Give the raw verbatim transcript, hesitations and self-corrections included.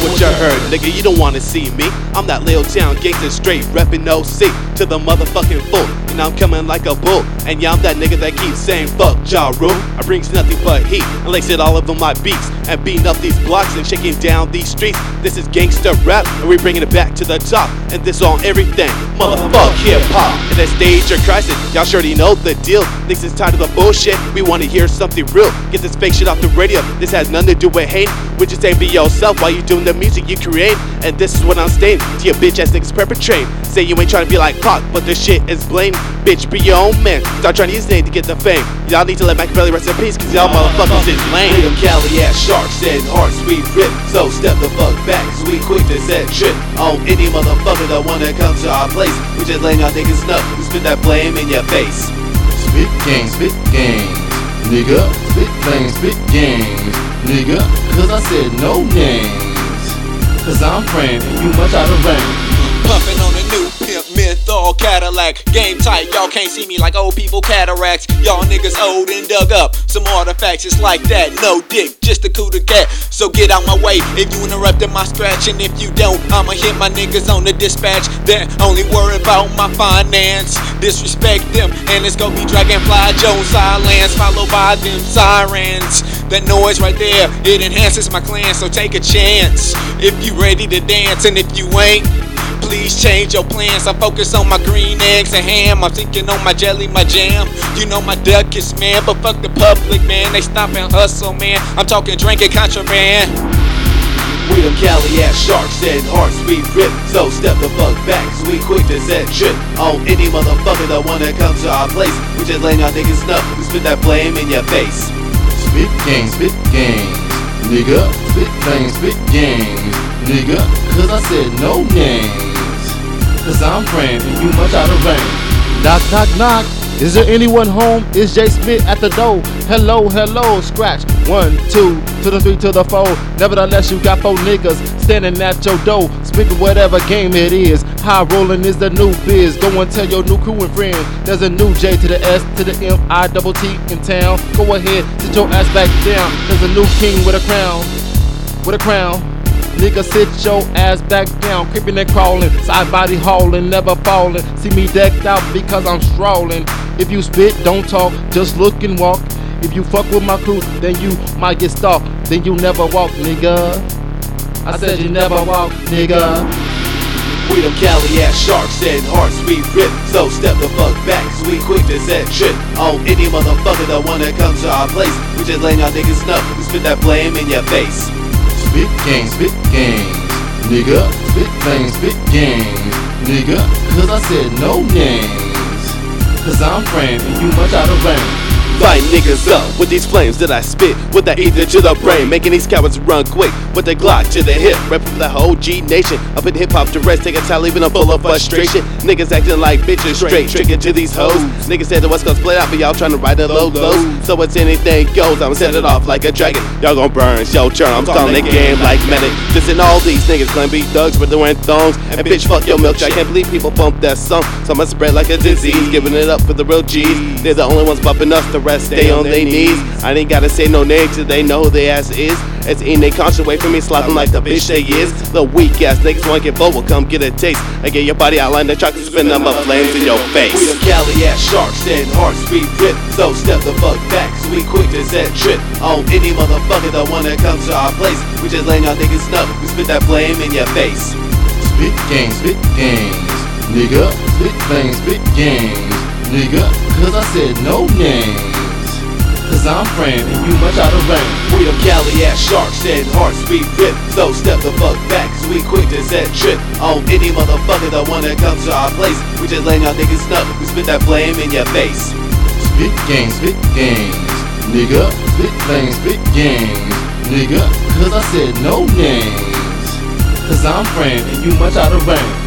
what you heard, nigga, you don't wanna see me. I'm that Lil Town gangster straight reppin' O C to the motherfucking full. And I'm coming like a bull. And yeah, I'm that nigga that keeps saying fuck Ja Rule. I brings nothing but heat and lace it all over my beats and beating up these blocks and shaking down these streets. This is gangsta rap and we bringing it back to the top. And this on everything, motherfuck hip hop. In that stage or crisis, y'all surely know the deal. This is tired of the bullshit. We wanna hear something real. Get this fake shit off the radio. This has nothing to do with hate. We just ain't be yourself while you doing the music you create. And this is what I'm saying to your bitch ass niggas perpetrate. Say you ain't trying to be like Pac, but this shit is blamed. Bitch, be your own man. Start trying to use his name to get the fame. Y'all need to let Machiavelli rest in peace, cause y'all motherfuckers is lame. We them Cali ass sharks and hearts we rip. So step the fuck back, cause we quick to set trip on any motherfucker that wanna come to our place. We just laying our niggas nuts, we spit that flame in your face. Spit game, spit games, nigga. Spit flames, spit games, nigga. Cause I said no names. Cause I'm praying and you much out of rain. Pumping on a new pimp menthol Cadillac. Game tight, y'all can't see me like old people cataracts. Y'all niggas old and dug up some artifacts. It's like that, no dick, just a coup de cat. So get out my way if you interrupting my scratch. And if you don't, I'ma hit my niggas on the dispatch. That only worry about my finance. Disrespect them and it's gonna be Dragonfly Jones silence, followed by them sirens. That noise right there, it enhances my clan. So take a chance if you ready to dance. And if you ain't, please change your plans. I focus on my green eggs and ham. I'm thinking on my jelly, my jam. You know my duck is man, but fuck the public, man. They stop and hustle, man. I'm talking drinking contraband. We them Cali ass sharks and hearts we rip. So step the fuck back, cause we quick to set trip on any motherfucker that wanna come to our place. We just laying our niggas nuts, we spit that flame in your face. Spit games, spit games, nigga. Spit flames, spit games, nigga. Cause I said no names. Cause I'm praying and you much out of rain. Knock, knock, knock. Is there anyone home? Is Jay Smith at the door? Hello, hello, scratch. One, two, to the three, to the four. Nevertheless, you got four niggas standing at your door, spitting whatever game it is. High rolling is the new biz. Go and tell your new crew and friends. There's a new J to the S to the M I double T in town. Go ahead, sit your ass back down. There's a new king with a crown, with a crown. Nigga, sit your ass back down, creeping and crawling, side body hauling, never falling. See me decked out because I'm strolling. If you spit, don't talk, just look and walk. If you fuck with my crew, then you might get stalked. Then you never walk, nigga. I said you never walk, nigga. We them Cali ass sharks and hearts we rip. So step the fuck back, cause we quick to set trip on any motherfucker that wanna come to our place. We just laying our niggas nuts, we spit that flame in your face. Spit games, spit games, nigga. Spit flames, spit games, nigga. Cause I said no names. Cause I'm praying and you much out of rain. Fight niggas up with these flames that I spit, with that ether to the brain, making these cowards run quick with the Glock to the hip. Rep from the whole G nation, up in hip hop to rest, take a time leaving them full of frustration. Niggas acting like bitches straight, tricking to these hoes. Niggas said the West Coast split out, but y'all trying to ride the low lows. So it's anything goes, I'ma set it off like a dragon. Y'all gon' burn, show turn, I'm stalling the game like medic. Just in all these niggas claim be thugs, but they wearing thongs. And bitch, fuck your milkshake, I can't believe people bump that song. So I'ma spread like a disease, giving it up for the real G's. They're the only ones bumping us, the rest stay on their knees. I ain't gotta say no names, cause they know who they ass is. It's in they conscious way from me, slapping like the bitch they is. The weak ass niggas wanna get bold, will come get a taste. I get your body outline, the chocolate spin them up flames in your face. We them Cali ass sharks and hearts we rip. So step the fuck back, cause we quick to set trip on any motherfucker that wanna come to our place. We just laying our niggas nuts, we spit that flame in your face. Spit games, spit games, nigga. Spit flames, spit games, nigga. Cause I said no names. Cause I'm praying and you much out of rain. We them Cali ass sharks and hearts we rip. So step the fuck back, cause we quick to set trip on any motherfucker that wanna come to our place. We just laying our niggas nuts, we spit that flame in your face. Spit games, spit games, nigga. Spit flames, spit games, nigga. Cause I said no names. Cause I'm praying and you much out of rain.